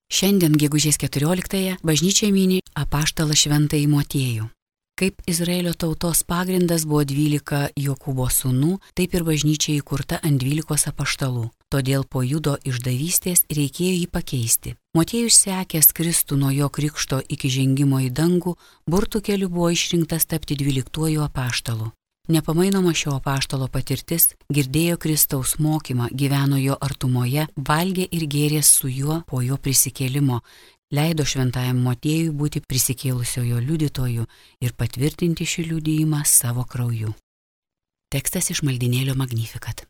Šiandien gegužės 14-ąją bažnyčia mini apaštalą šventąjį Motiejų. Kaip Izraelio tautos pagrindas buvo 12 Jokūbo sūnų, taip ir bažnyčia įkurta ant 12 apaštalų. Todėl po Judo išdavystės reikėjo jį pakeisti. Motiejus sekęs Kristų nuo jo krikšto iki žengimo į dangų, burtų keliu buvo išrinktas tapti 12 apaštalu. Nepamainoma šio apaštalo patirtis, girdėjo Kristaus mokymą, gyveno jo artumoje, valgė ir gėrė su juo po jo prisikėlimo, leido šventajam Motiejui būti prisikėlusiojo liudytoju ir patvirtinti šį liudijimą savo krauju. Tekstas iš maldynėlio Magnificat.